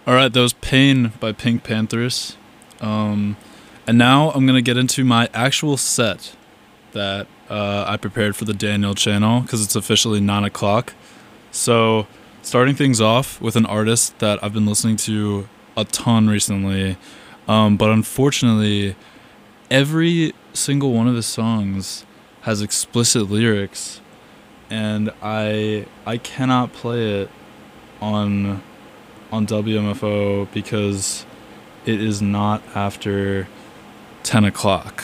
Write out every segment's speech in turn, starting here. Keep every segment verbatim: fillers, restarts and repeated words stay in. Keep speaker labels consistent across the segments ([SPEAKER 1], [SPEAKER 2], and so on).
[SPEAKER 1] All right, that was Pain by Pink Panthers. Um, and now I'm going to get into my actual set that uh, I prepared for the Daniel channel because it's officially nine o'clock. So, starting things off with an artist that I've been listening to a ton recently, um, but unfortunately, every single one of his songs has explicit lyrics, and I I cannot play it on on W M F O because it is not after ten o'clock.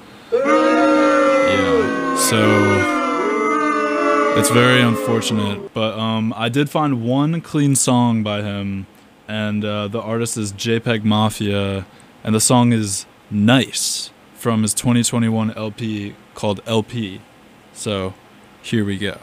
[SPEAKER 1] Yeah, so it's very unfortunate, but um, I did find one clean song by him, and uh, the artist is JPEG Mafia, and the song is Nice from his twenty twenty-one L P called L P. So here we go.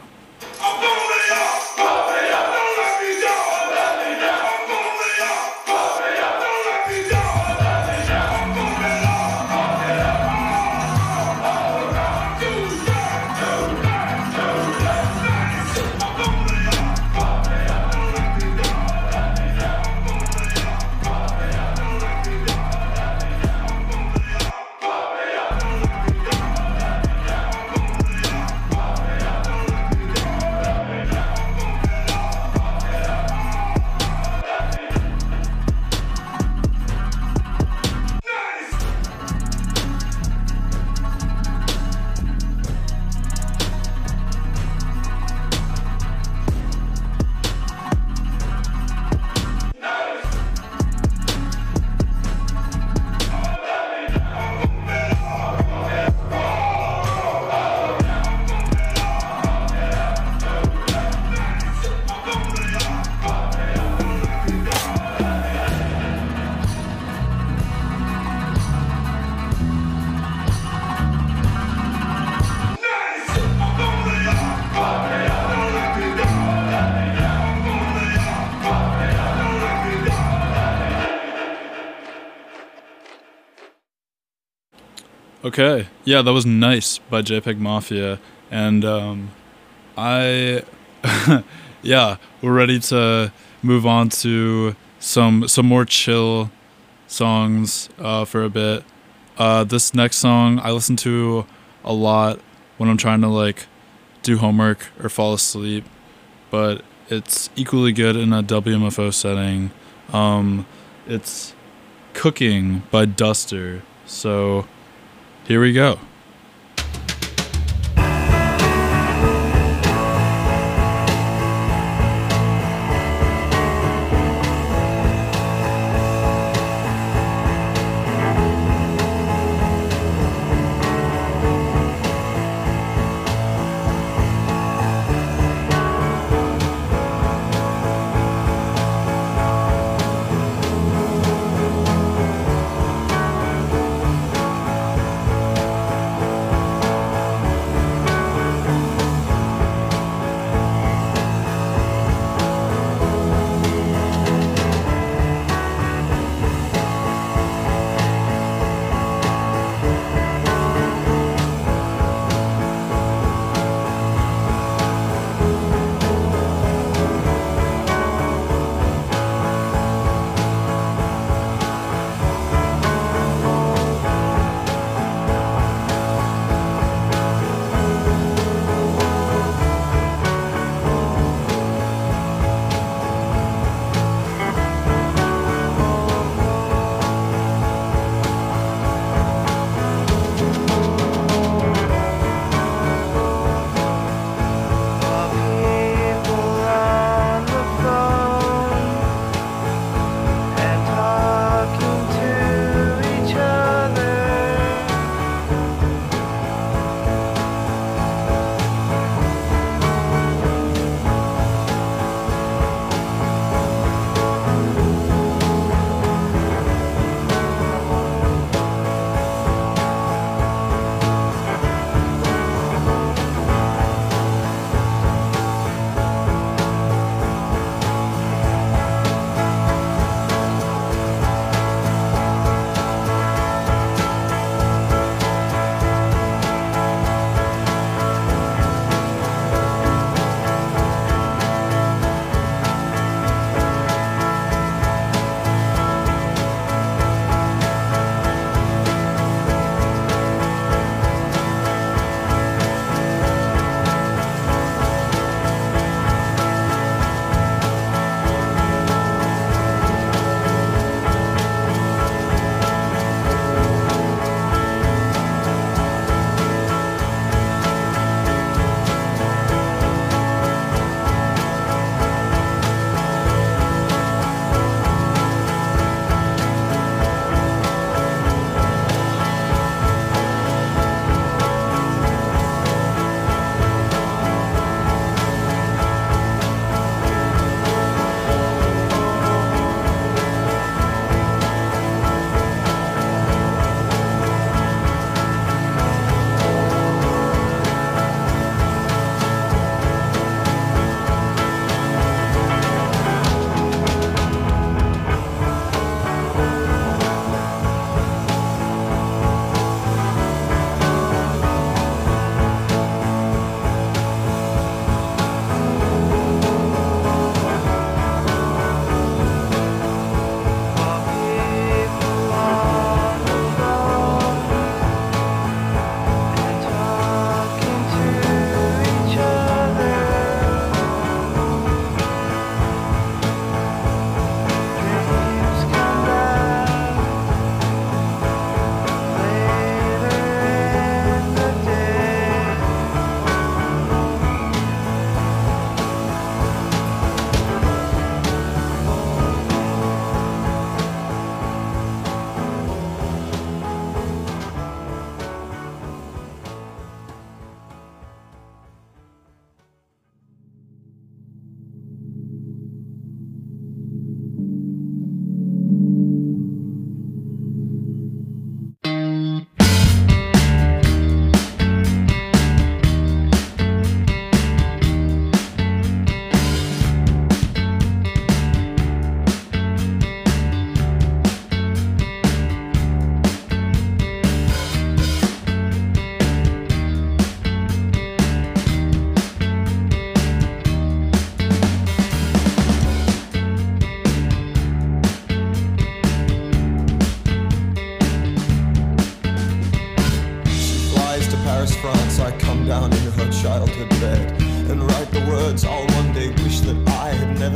[SPEAKER 1] Okay, yeah, that was Nice by JPEG Mafia, and um, I, yeah, we're ready to move on to some some more chill songs uh, for a bit. Uh, this next song I listen to a lot when I'm trying to like do homework or fall asleep, but it's equally good in a W M F O setting. Um, it's Cooking by Duster, so here we go.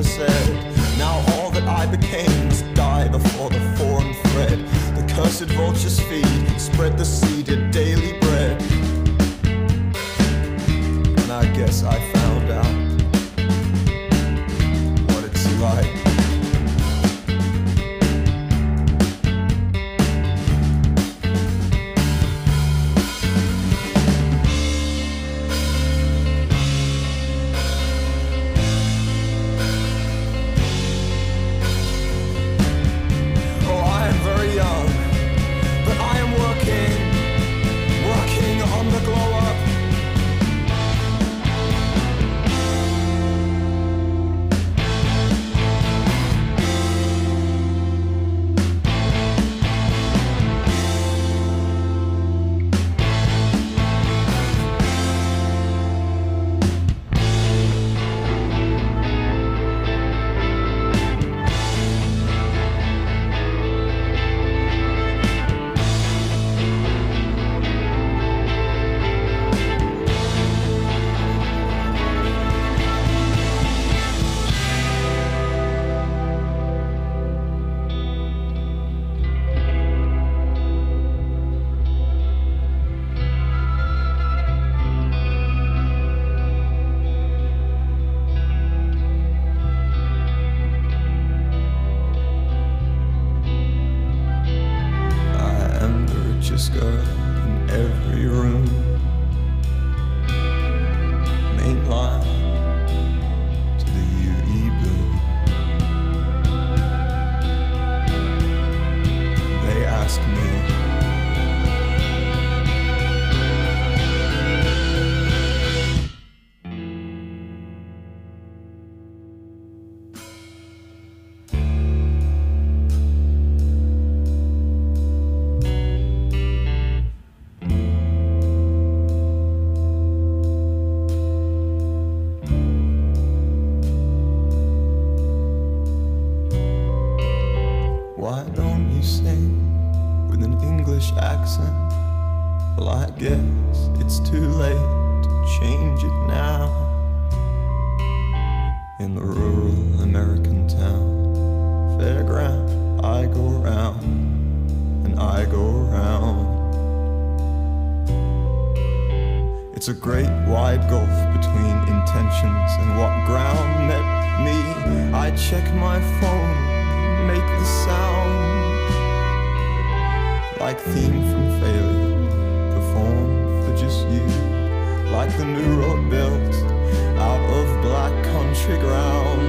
[SPEAKER 2] never said. Now all that I became must die before the foreign thread. The cursed vultures feed, spread the seeded daily bread. And I guess I found out what it's like. Girl in every room, main line to the U E blue. They ask me, why don't you sing with an English accent? Well, I guess it's too late to change it now. In the rural American town fairground, I go round and I go round. It's a great wide gulf between intentions and what ground met me. I check my phone, make the sound like theme from failure, performed for just you, like the new road built out of black country ground.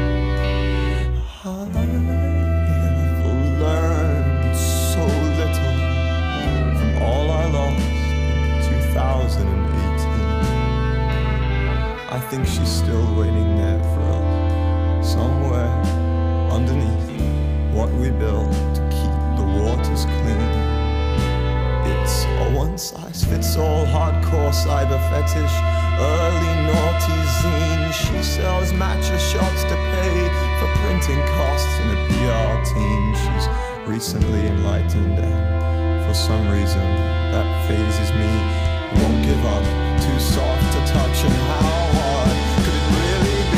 [SPEAKER 2] I have learned so little from all I lost in two thousand eighteen. I think she's still waiting there for us, somewhere underneath what we built to keep the waters clean. It's a one-size-fits-all hardcore cyber fetish, early naughty zine. She sells matcha shots to pay for printing costs in a P R team. She's recently enlightened and for some reason that phases me. Won't give up, too soft to touch, and how hard could it really be?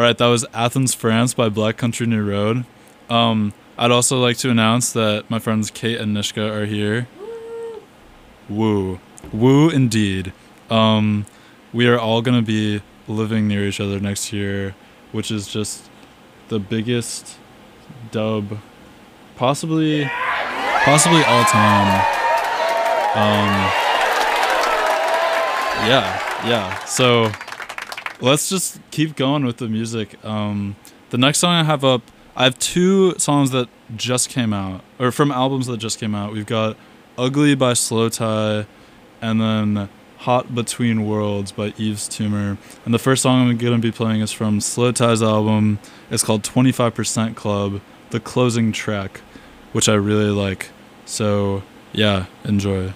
[SPEAKER 1] right, that was Athens, France by Black Country New Road. Um, I'd also like to announce that my friends Kate and Nishka are here. Woo. Woo indeed. Um, we are all going to be living near each other next year, which is just the biggest dub possibly possibly all time. Um, yeah, yeah. So let's just keep going with the music. Um, the next song I have up, I have two songs that just came out, or from albums that just came out. We've got Ugly by Slow Tie, and then Hot Between Worlds by Yves Tumor. And the first song I'm going to be playing is from Slow Tie's album. It's called twenty-five percent Club, the closing track, which I really like. So yeah, enjoy.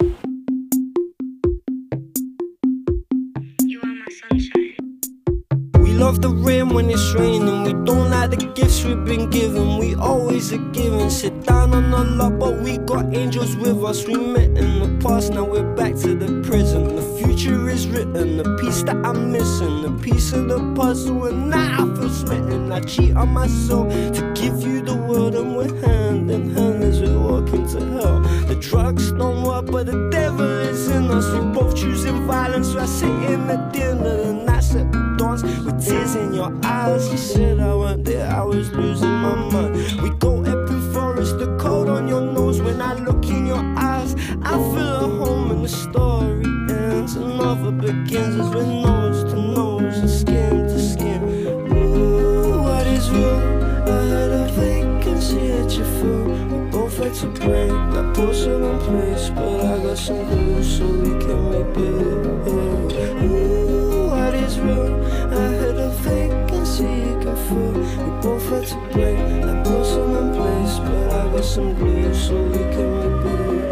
[SPEAKER 3] We love the rain when it's raining. We don't like the gifts we've been given. We always are giving. Sit down on the lot, but we got angels with us. We met in the past, now we're back to the present. The future is written, the piece that I'm missing, the piece of the puzzle, and now I feel smitten. I cheat on my soul to give you the world, and we're hand in hand as we walk into hell. The drugs don't work, but the devil is in us. We both choosing violence, so I sit in the dinner, the nights at the dance with tears in your eyes. You said I weren't there, I was losing my mind. We go epic forest, the cold on your nose. When I look in your eyes, I feel at home, and the story ends. Another begins as we're nose to nose and skin to skin. Ooh, what is real? I had a vacancy at your phone. We both had to break that porcelain place, but I got some glue so we can rebuild. Ooh, what is real? I had a vacancy you can feel. We both had to break that porcelain place, but I got some glue so we can rebuild.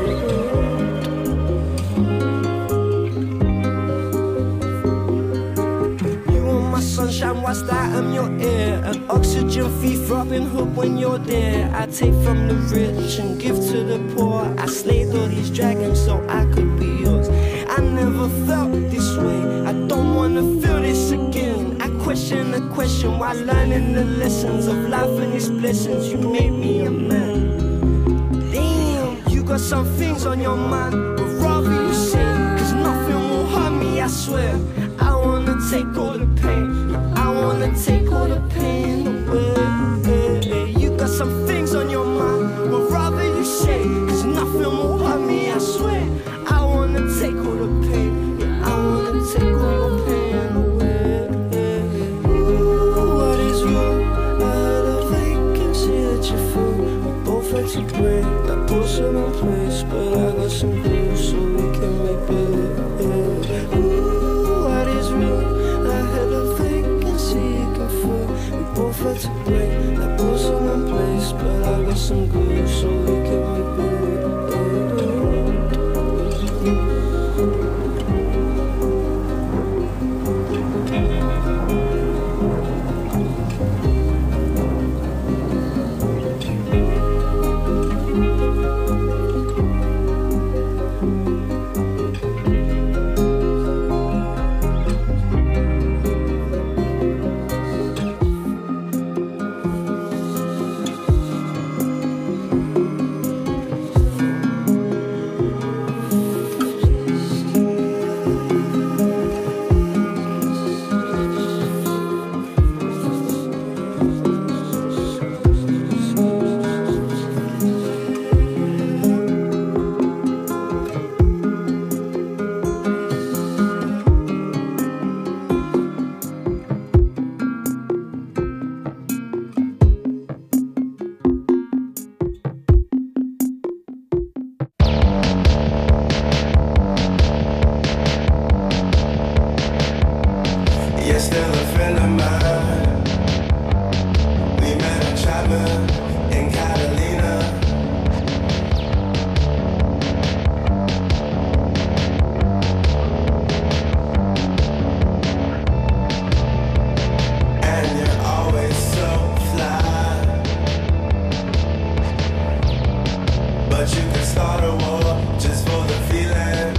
[SPEAKER 3] Sunshine whilst I am your air, an oxygen fee for Robin Hood when you're there. I take from the rich and give to the poor. I slayed all these dragons so I could be yours. I never felt this way, I don't wanna feel this again. I question the question while learning the lessons of life and its blessings. You made me a man. Damn, you got some things on your mind, but rather you say, cause nothing will hurt me, I swear. I wanna take all the pain, I wanna take all the pain away. You got some things on your mind, but rather you say, cause nothing will hurt me, I swear. I wanna take all the pain, yeah, I wanna take all your pain away. Ooh, what is wrong? I had a vacancy at your phone. We both had to break that porcelain place, but I got some glue so we can rebuild. Ooh, what is real? I had a vacancy you can feel. We both had to break that porcelain place, but I got some glue so we can rebuild.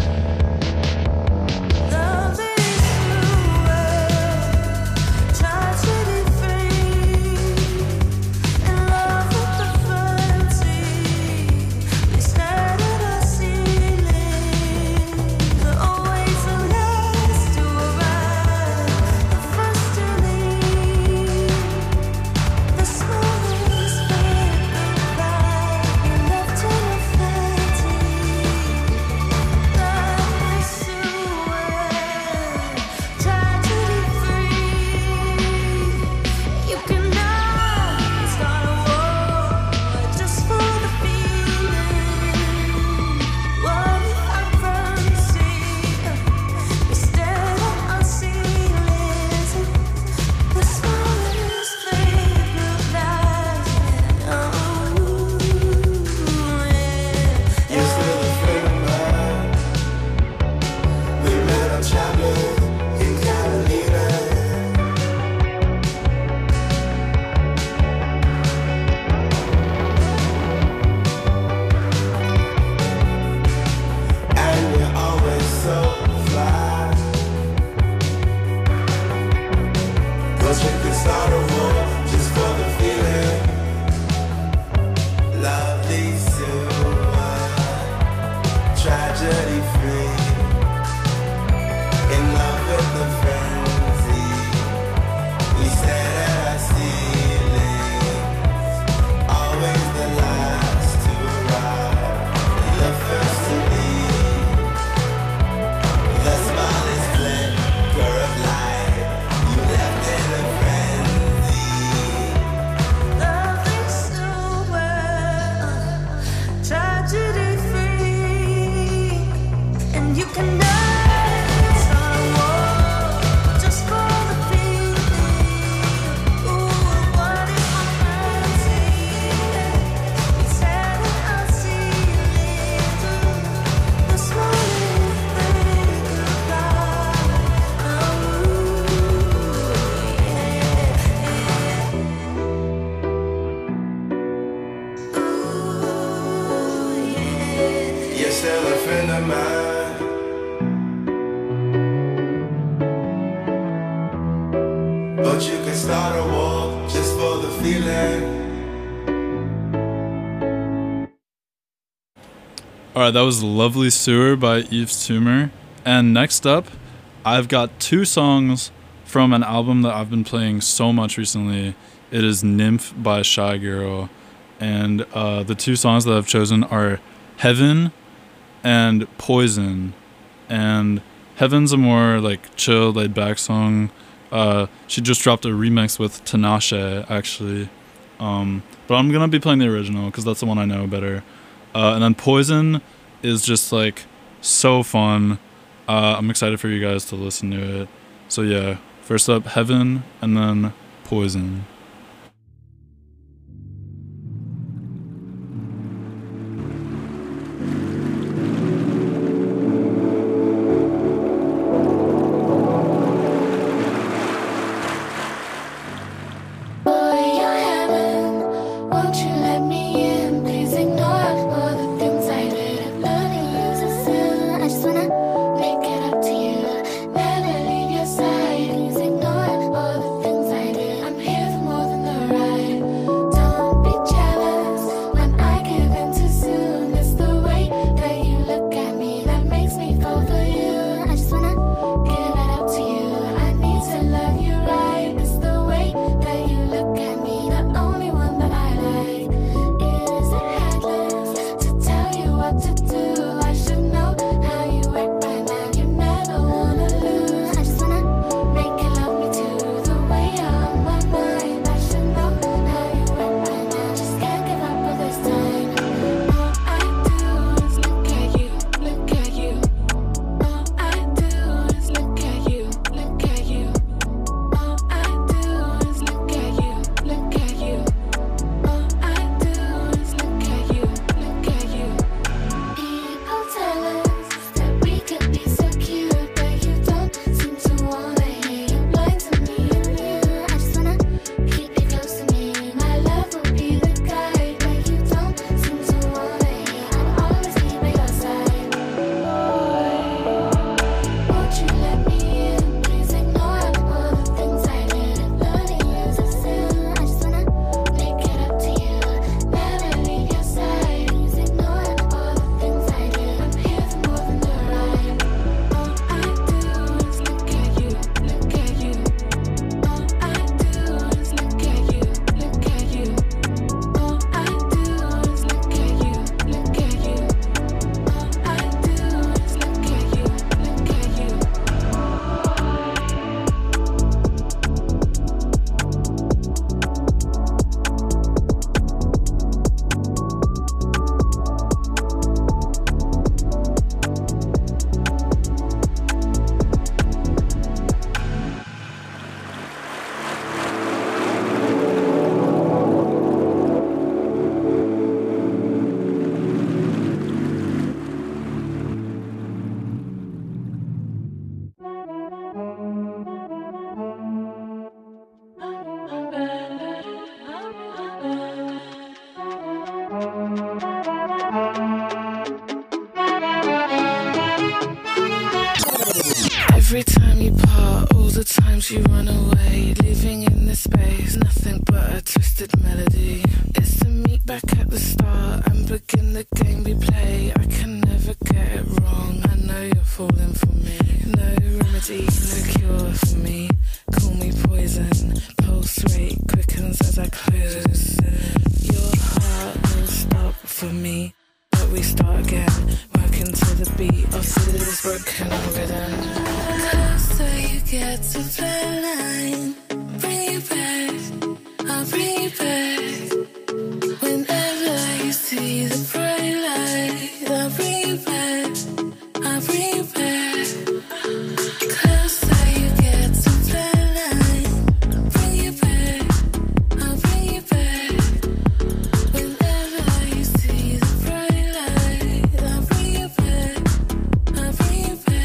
[SPEAKER 4] Love is cruel.
[SPEAKER 2] still a friend of mine. But you can start a war just for the feeling.
[SPEAKER 1] Alright, that was Lovely Sewer by Yves Tumor. And next up, I've got two songs from an album that I've been playing so much recently. It is Nymph by Shy Girl. And uh, the two songs that I've chosen are Heaven and Poison. And Heaven's a more like chill, laid back song. Uh, she just dropped a remix with Tinashe, actually. Um, but I'm gonna be playing the original because that's the one I know better. Uh, and then Poison is just like so fun. Uh, I'm excited for you guys to listen to it. So yeah, first up Heaven and then Poison.
[SPEAKER 4] Every time you part, all the times you run away, living in this space, nothing but a twisted melody. It's to meet back at the start and begin the game we play. I can never get it wrong, I know you're falling for me. No remedy, no cure for me. Call me poison, pulse rate quickens as I close. Your heart will stop for me, but we start again, working to the beat of this broken rhythm. Closer you get to the line, bring you back, I'll bring you back. Whenever you see the bright light, I'll bring you back, I'll bring you back. Closer you get to the line, bring you back, I'll bring you back. Whenever you see the bright light, I'll bring you back, I'll bring you back.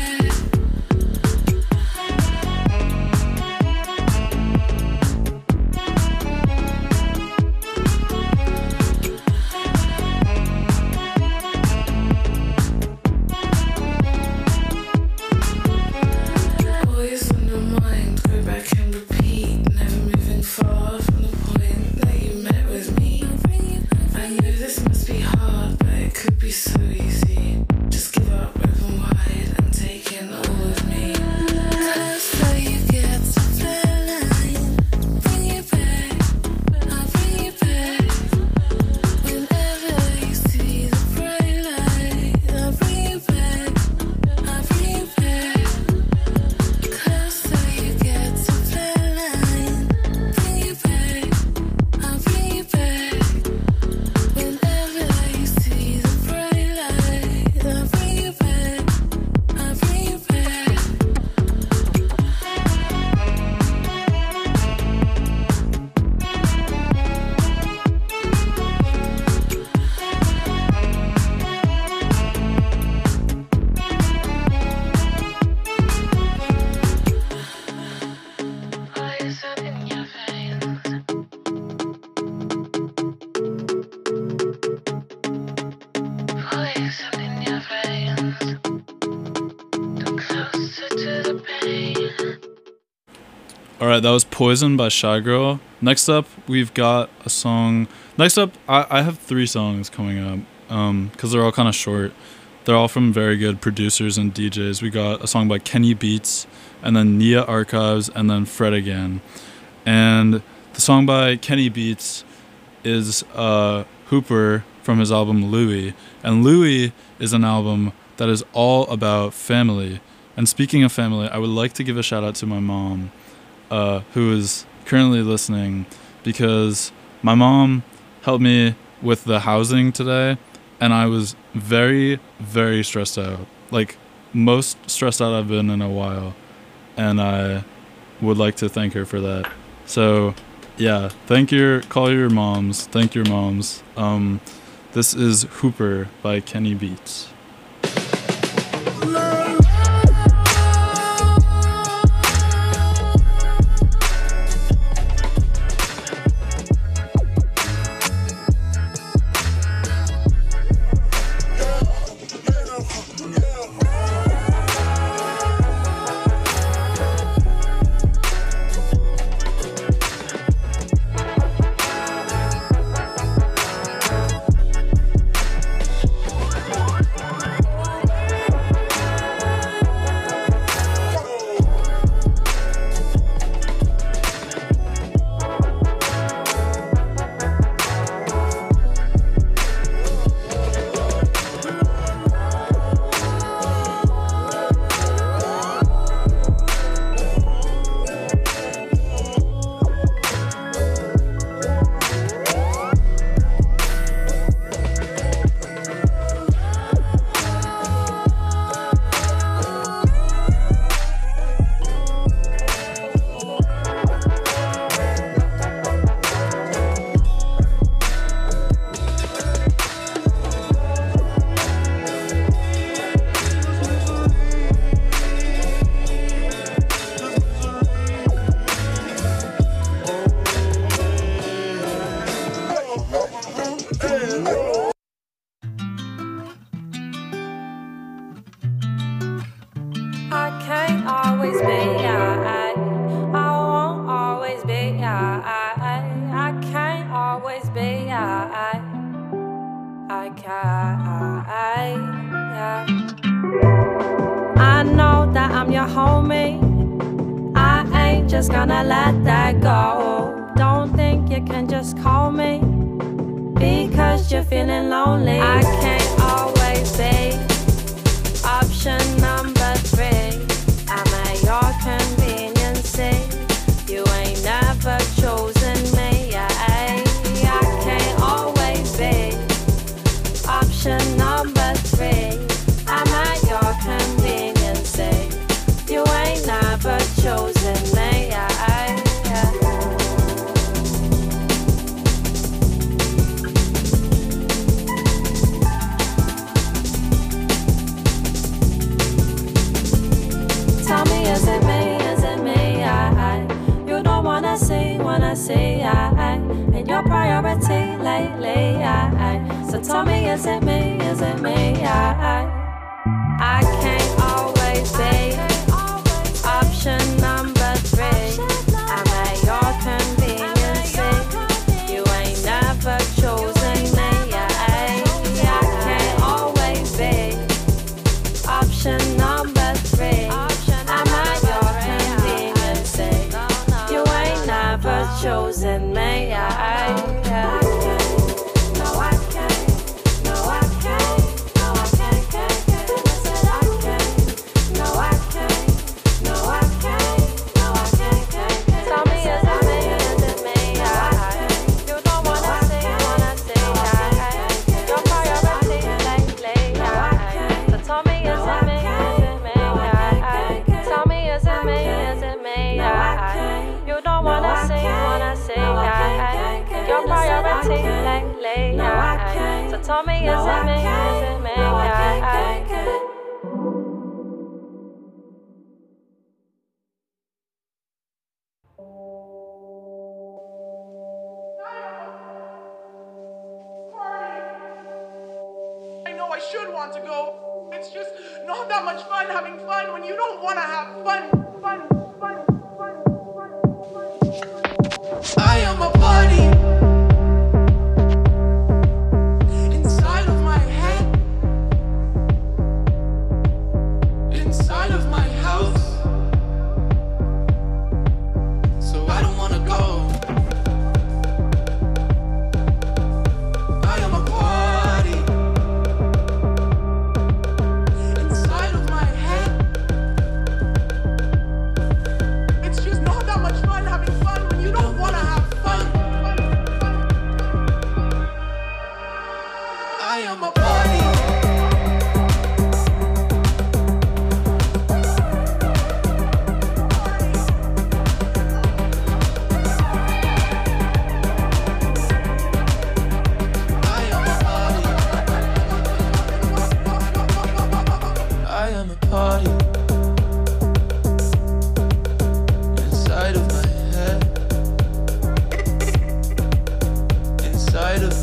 [SPEAKER 1] All right, that was Poison by Shy Girl. Next up, we've got a song. Next up, I, I have three songs coming up um, because they're all kind of short. They're all from very good producers and D Js. We got a song by Kenny Beats, and then Nia Archives, and then Fred again. And the song by Kenny Beats is uh, Hooper from his album Louie. And Louie is an album that is all about family. And speaking of family, I would like to give a shout out to my mom, uh, who is currently listening, because my mom helped me with the housing today, and I was very, very stressed out. Like, most stressed out I've been in a while. And I would like to thank her for that. So, yeah, thank your, call your moms, thank your moms. Um, this is Hooper by Kenny Beats.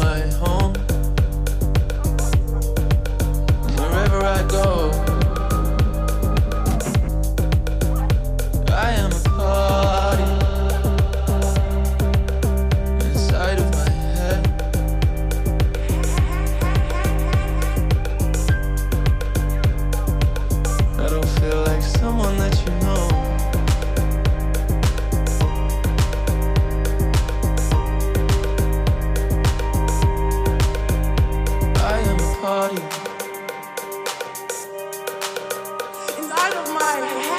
[SPEAKER 5] my home. Wherever I go, I am a party inside of my head. I don't feel like someone that you know. I am a party inside of my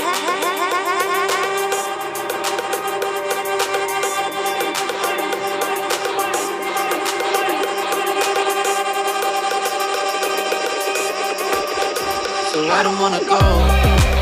[SPEAKER 5] so I don't wanna go.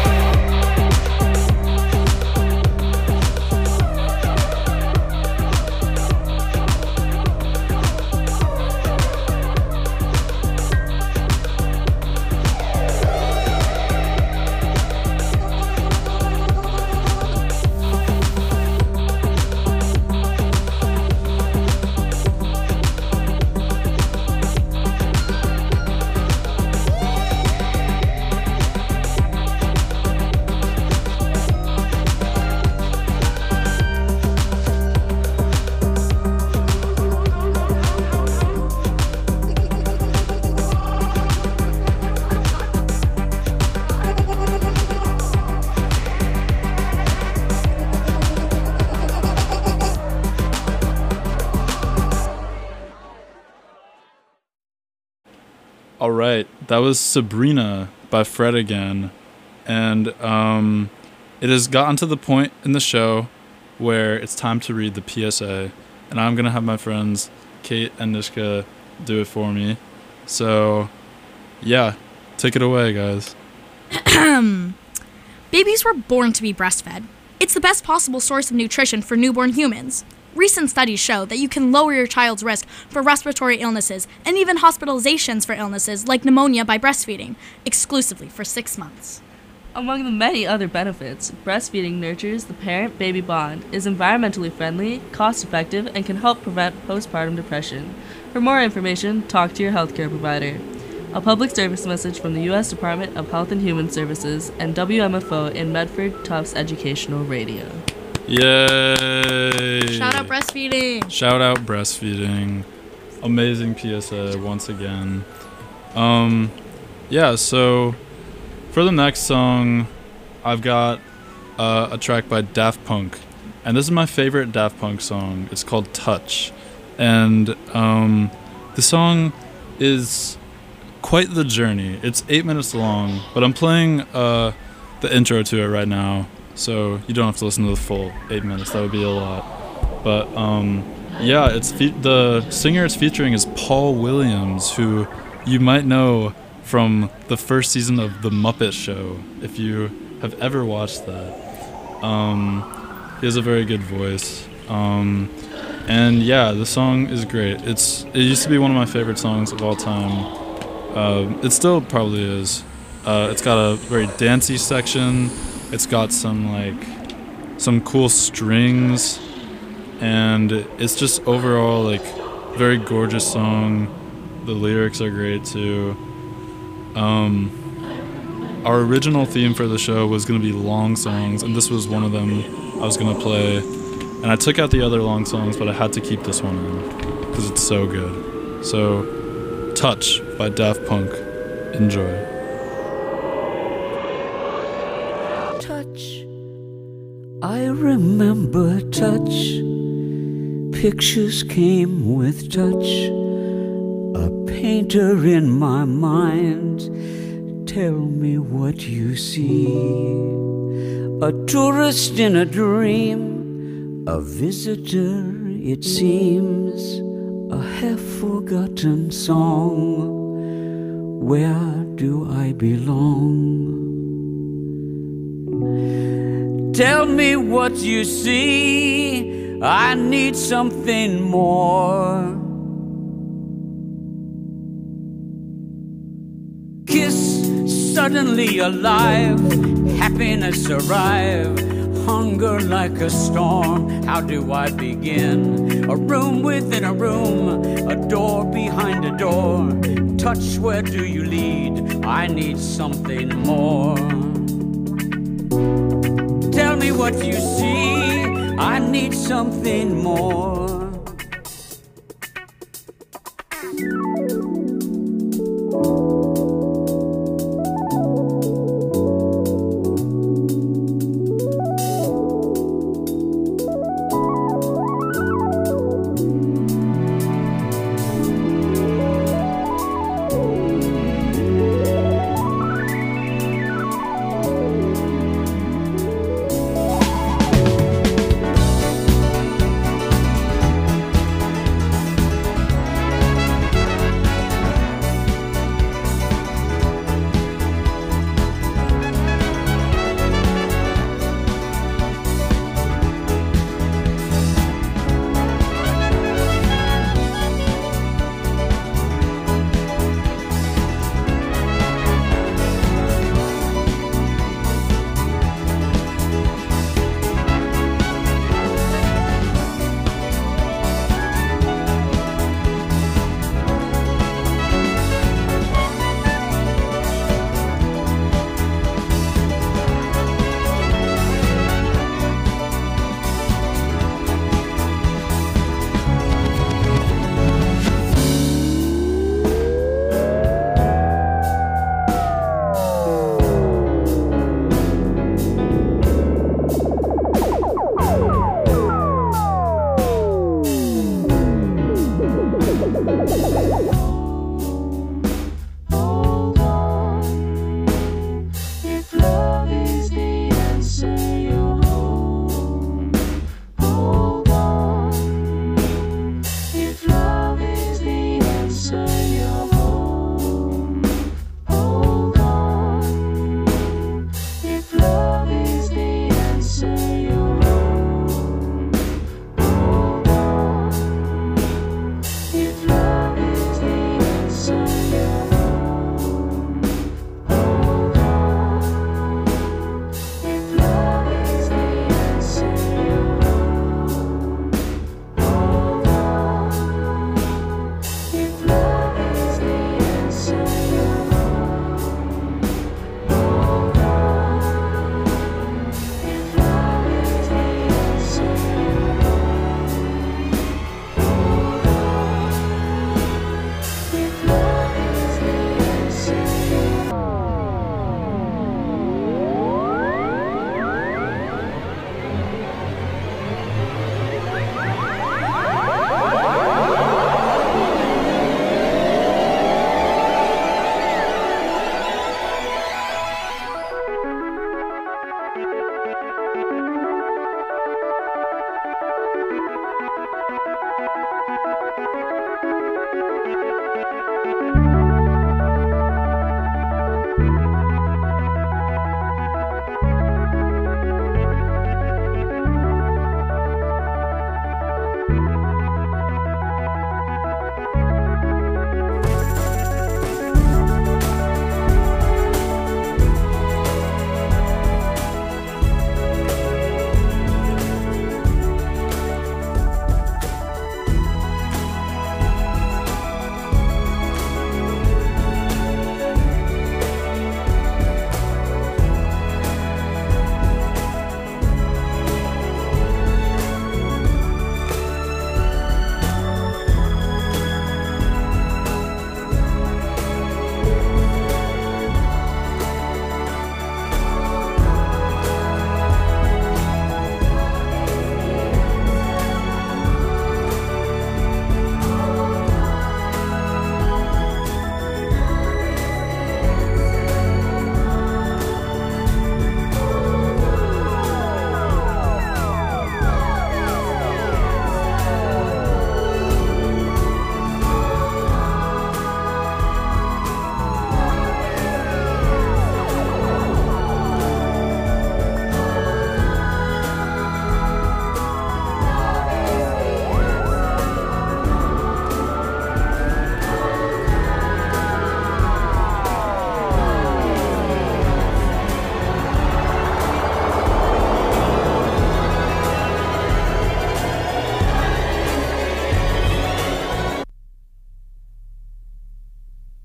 [SPEAKER 1] All right, that was Sabrina by Fred again, and um, it has gotten to the point in the show where it's time to read the P S A, and I'm gonna have my friends Kate and Nishka do it for me. So, yeah, take it away, guys.
[SPEAKER 6] Babies were born to be breastfed. It's the best possible source of nutrition for newborn humans. Recent studies show that you can lower your child's risk for respiratory illnesses and even hospitalizations for illnesses like pneumonia by breastfeeding, exclusively for six months.
[SPEAKER 7] Among the many other benefits, breastfeeding nurtures the parent-baby bond, is environmentally friendly, cost-effective, and can help prevent postpartum depression. For more information, talk to your healthcare provider. A public service message from the U S Department of Health and Human Services and W M F O in Medford Tufts Educational Radio.
[SPEAKER 1] Yay!
[SPEAKER 6] Shout out breastfeeding!
[SPEAKER 1] Shout out breastfeeding. Amazing P S A once again. Um, yeah, so for the next song, I've got uh, a track by Daft Punk. And this is my favorite Daft Punk song. It's called Touch. And um, the song is quite the journey. It's eight minutes long, but I'm playing uh, the intro to it right now. So you don't have to listen to the full eight minutes. That would be a lot. But um, yeah, it's fe- the singer it's featuring is Paul Williams, who you might know from the first season of The Muppet Show, if you have ever watched that. Um, he has a very good voice. Um, and yeah, the song is great. It's It used to be one of my favorite songs of all time. Uh, it still probably is. Uh, it's got a very dancey section. It's got some like some cool strings, and it's just overall like very gorgeous song. The lyrics are great too. Um, our original theme for the show was gonna be long songs, and this was one of them I was gonna play. And I took out the other long songs, but I had to keep this one in because it's so good. So, Touch by Daft Punk. Enjoy.
[SPEAKER 8] Touch. I remember touch. Pictures came with touch. A painter in my mind. Tell me what you see. A tourist in a dream. A visitor, it seems. A half-forgotten song. Where do I belong? Tell me what you see. I need something more. Kiss, suddenly alive. Happiness arrive. Hunger like a storm. How do I begin? A room within a room. A door touch, where do you lead? I need something more. Tell me what you see, I need something more.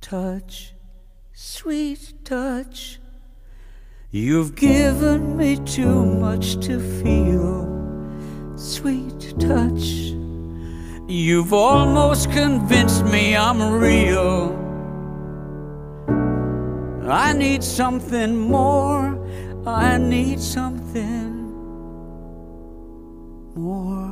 [SPEAKER 8] touch, sweet touch. You've given me too much to feel, sweet touch. You've almost convinced me I'm real. I need something more, I need something more.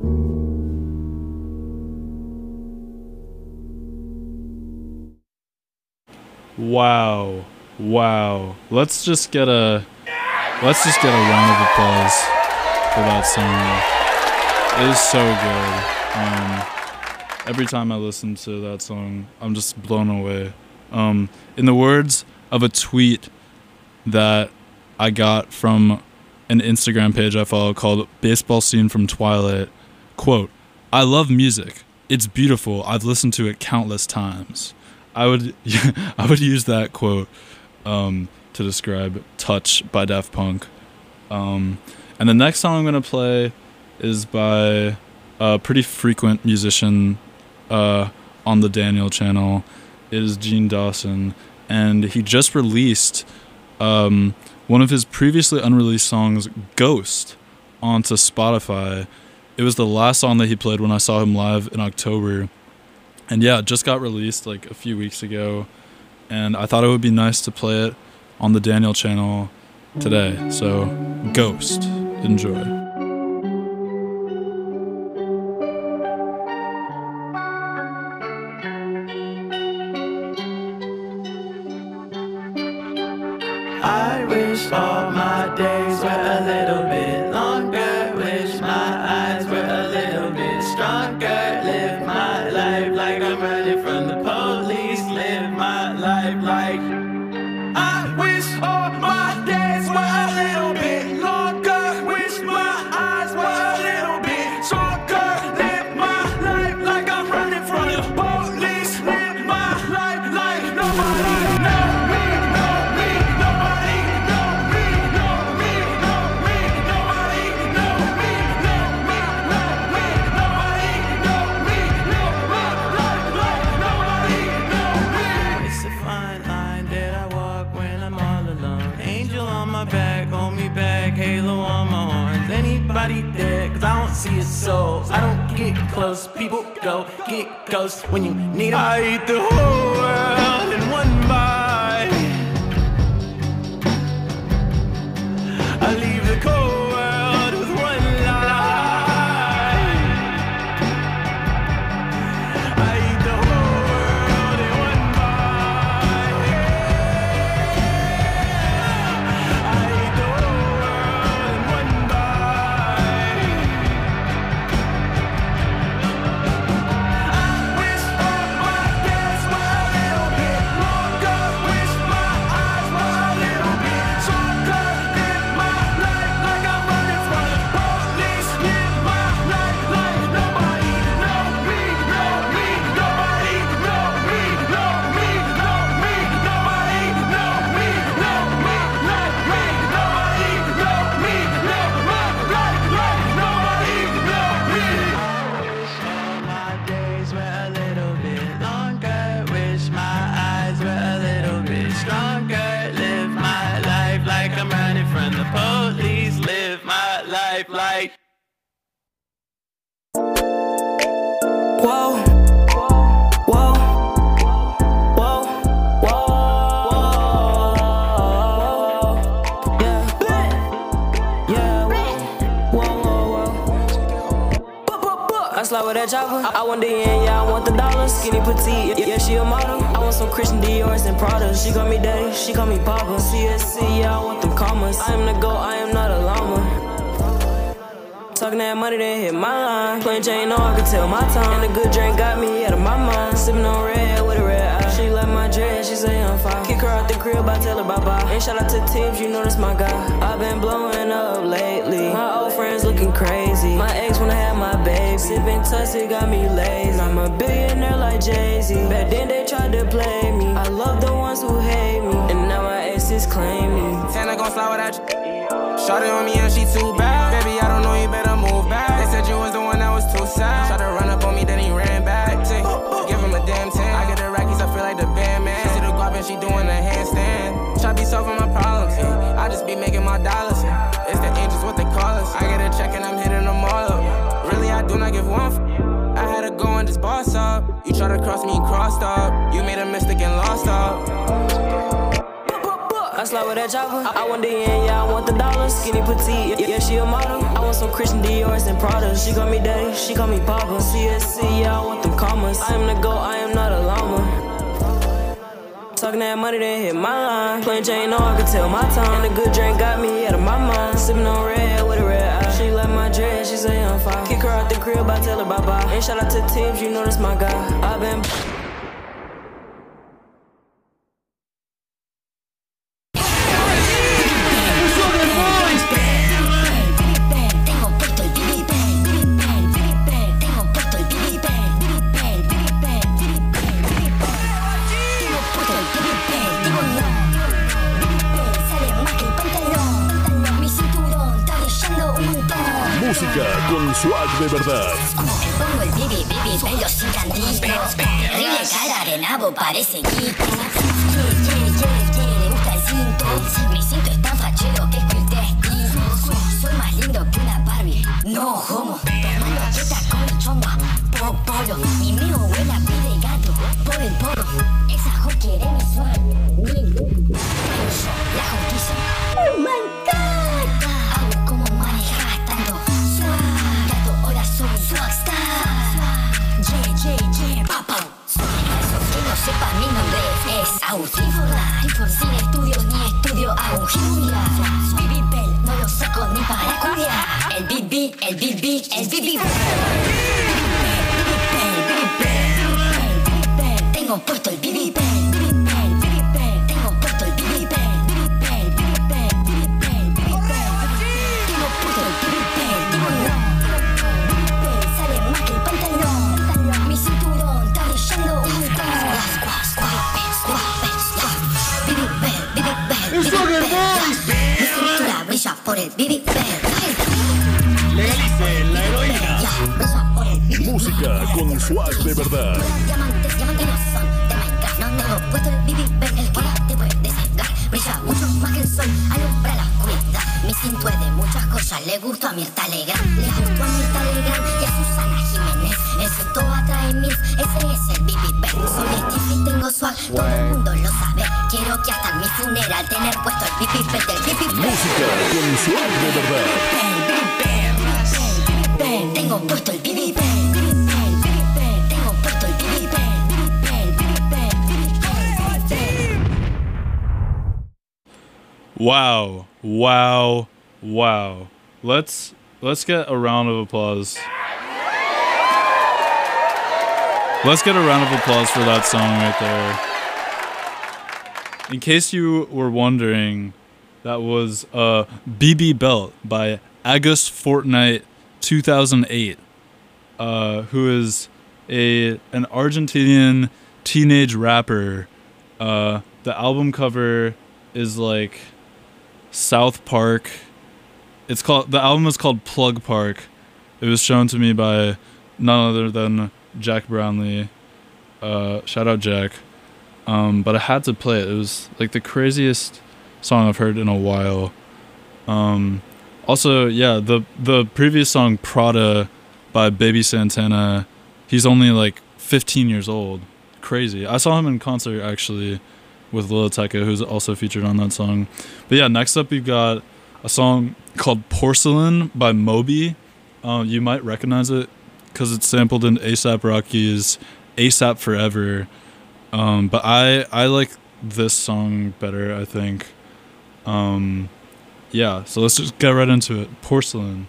[SPEAKER 1] Wow. Wow. Let's just get a let's just get a round of applause for that song. It is so good. Um, every time I listen to that song, I'm just blown away. Um, in the words of a tweet that I got from an Instagram page I follow called Baseball Scene from Twilight, quote, "I love music. It's beautiful. I've listened to it countless times." I would I would use that quote um, to describe Touch by Daft Punk. Um, and the next song I'm going to play is by a pretty frequent musician uh, on the Daniel channel. It is Gene Dawson, and he just released um, one of his previously unreleased songs, Ghost, onto Spotify. It was the last song that he played when I saw him live in October. And yeah, it just got released like a few weeks ago, and I thought it would be nice to play it on the Daniel channel today. So, Ghost. Enjoy.
[SPEAKER 5] I wish all my days were a little bit longer. Wish my eyes were a little bit stronger. Live my life like I'm running from the police. Live my life like I wish all my days were a little bit longer. Wish my eyes were a little bit stronger. Live my life like I'm running from the police. Live my life like nobody knows me. Anybody there, cause I don't see a soul. I don't get close, people go get ghosts when you need them. I eat the whole world in one bite. I leave the cold world with one lie. I eat the whole world in one bite. I eat the whole world in one bite. I wish all my days were a little bit longer. Wish my eyes were a little bit stronger. Live my life like I'm running from the police. Live my life like nobody know me, know me, nobody know me, know me, know me, nobody know me, know me, like me, nobody know me, live my life like nobody know me. I wish all my days were a little bit longer. Wish my eyes were a little bit stronger. Live my life like I'm running from the police. Live my life like.
[SPEAKER 3] Whoa, whoa, whoa, whoa, yeah, yeah, whoa, whoa, whoa. I slide with that chopper. I want the yen, yeah, I want the dollars. Skinny petite, yeah, yeah, she a model. I want some Christian Dior's and Prada. She call me daddy, she call me papa. C S C, yeah, I want them commas. I am the goat, I am not a llama. Talking that money, then hit my line. Plain Jane, no, I can tell my time. And a good drink got me out of my mind. Sipping on red with a red eye. She like my dress, she say I'm fine. Kick her out the crib, I tell her bye-bye. And shout out to Tibbs, you know that's my guy. I've been blowing up lately. My old friends looking crazy. My ex when I had my baby. Sipping Tussie got me lazy. I'm a billionaire like Jay-Z. Back then they tried to play me. I love the ones who hate me. And now my exes claim me.
[SPEAKER 5] Tana gon' fly without you. Shawty on me and she too bad. Baby, I don't know, you better move back. They said you was the one that was too sad. Tried to run up on me, then he ran back. Tick, give him a damn ten. I get the Rockies, I feel like the band man.
[SPEAKER 9] she doing a handstand. Try be solving my problems, yeah. I just be making my dollars, yeah. It's the angels, what they call us. I get a check and I'm hitting them all up. Really, I do not give one f- I had to go and just boss up. You try to cross me, crossed up. You made a mistake and lost up.
[SPEAKER 3] I slide with that chopper. I want the yen, yeah, I want the dollars. Skinny petite, yeah, yeah, she a model. I want some Christian Dior's and Prada. She call me daddy, she call me papa. C S C, yeah, I want them commas. I am the GOAT, I am not a llama. Talking that money, then hit my line. Plain Jane, no, I can tell my time. And the good drink got me out of my mind. Sipping on red with a red eye. She left my dress, she say I'm fine. Kick her out the crib, I tell her bye-bye. And shout out to Tibbs, you know that's my guy. I been...
[SPEAKER 10] Música con swag de verdad.
[SPEAKER 11] Me pongo el bibi, bibi, pelo sin candito. Ríe cara de nabo, parece quito. Yeah, yeah, yeah, yeah, le gusta el cinto. Mi cinto es tan fachero que es que el testigo. Soy más lindo que una Barbie, no homo. Tomando teta con el chombo, po, polo. Mi mío huele a pie de gato, por el polo. Esa jo quiere mi swag. La justicia. Oh my God. Hago como manejas tanto. Swagstar, yeah, yeah, yeah, papá. Que no sepa mi nombre es Agustín Forlán. Sin estudios ni estudio hago giria. Bibi Bell, no lo saco ni para culiar. El Bibi, el Bibi, el Bibi Bell. Tengo puesto el Bibi Bell. Tengo puesto el Bibi Bell. Tengo puesto el Bibi Bell. Mi cinturón está brillando un Mi cintura brilla por el Bibi Bell.
[SPEAKER 10] Legalice la heroína. Música con swag de verdad.
[SPEAKER 11] Diamantes, diamantes no son de Minecraft. No tengo puesto el Bibi Bell, el que te puede cegar. Brilla mucho más que el sol, alumbra la oscuridad. Mi cinto es de muchas cosas, le gustó a Mirta Legrand. Le gustó a Mirta Legrand y a Susana Jiménez. El cinto atrae mil, ese es el Bibi Bell. Soy Steve y tengo swag, todo el mundo lo sabe. Quiero que hasta en mi funeral tener puesto el Bibi Bell del Bibi Bell.
[SPEAKER 10] Música con swag de verdad.
[SPEAKER 11] Tengo puesto el Bibi Bell. Tengo puesto el Bibi Bell.
[SPEAKER 1] Wow, wow, wow. Let's let's get a round of applause. Let's get a round of applause for that song right there. In case you were wondering, that was uh, B B Belt by Agus Fortnite two thousand eight, uh, who is a an Argentinian teenage rapper. Uh, the album cover is like South Park. It's called the album is called Plug Park. It was shown to me by none other than Jack Brownlee. Uh, shout out Jack. Um, but I had to play it. It was like the craziest song I've heard in a while. Um, also, yeah, the the previous song Prada by Baby Santana. He's only like fifteen years old. Crazy. I saw him in concert actually with Lil Tecca, who's also featured on that song. But yeah, next up we've got a song called Porcelain by Moby. Uh, you might recognize it because it's sampled in A$AP Rocky's A$AP Forever. Um, but I, I like this song better, I think. Um, yeah, so let's just get right into it. Porcelain.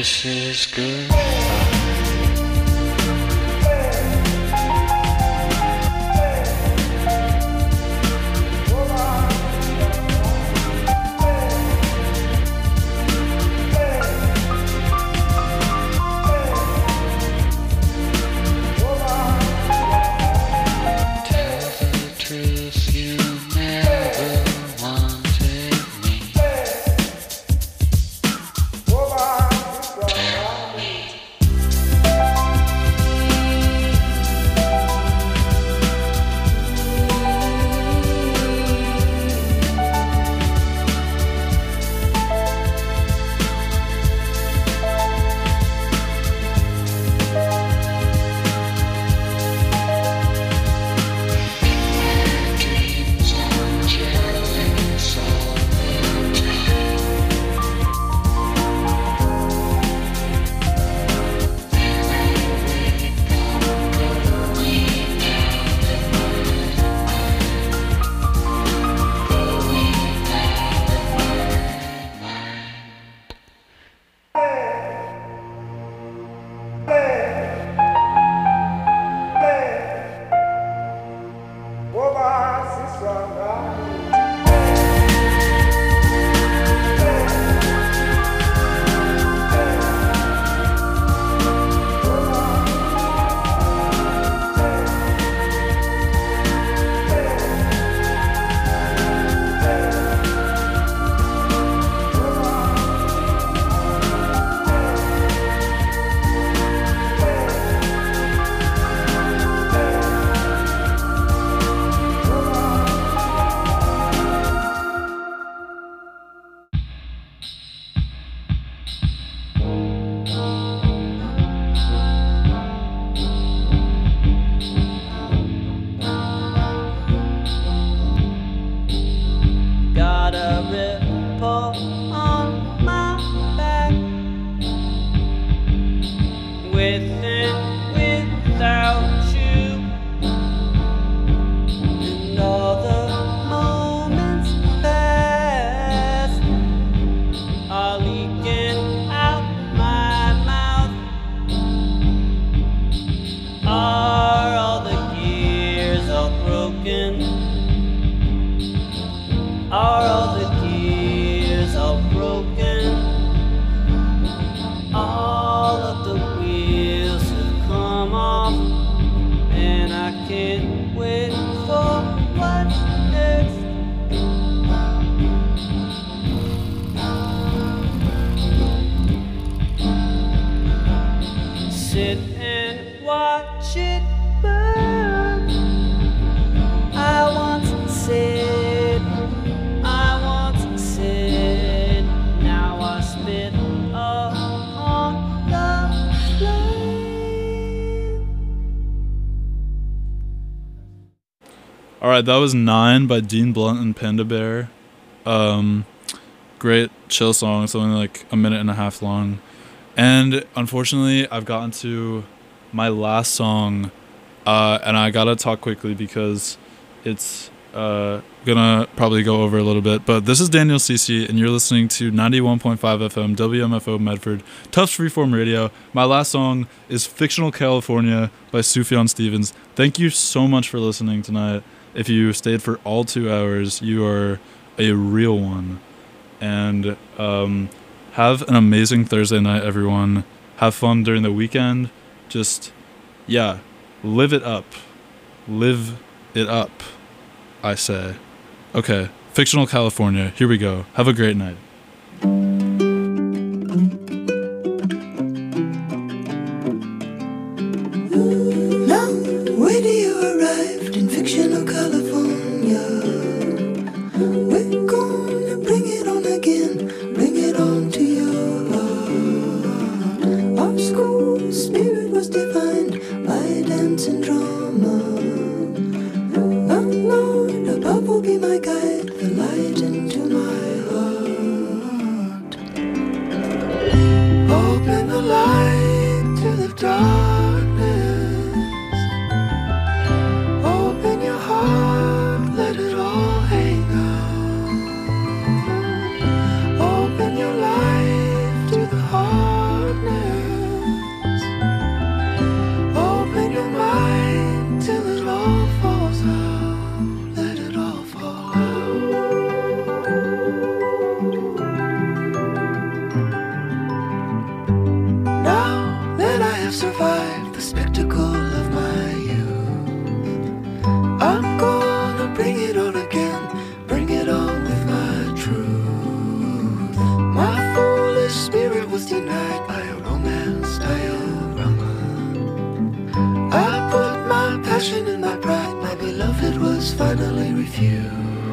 [SPEAKER 12] This is good.
[SPEAKER 1] Alright, that was Nine by Dean Blunt and Panda Bear. Um, great chill song. It's only like a minute and a half long. And unfortunately, I've gotten to my last song, uh, and I gotta talk quickly because it's uh, gonna probably go over a little bit. But this is Daniel Cece, and you're listening to ninety-one point five F M, W M F O Medford, Tufts Freeform Radio. My last song is Fictional California by Sufjan Stevens. Thank you so much for listening tonight. If you stayed for all two hours, you are a real one. And um, have an amazing Thursday night, everyone. Have fun during the weekend. Just, yeah, live it up. Live it up, I say. Okay, Fictional California. Here we go. Have a great night.
[SPEAKER 13] Now, when you arrived in fictional California, we're gonna bring it on again, bring it on to your heart. Our school spirit was defined by dance and drama. The Lord above will be my guide, the light into my heart. Open the light to the dark. Open your heart, let it all hang out. Crushing in my pride, my beloved was finally refused.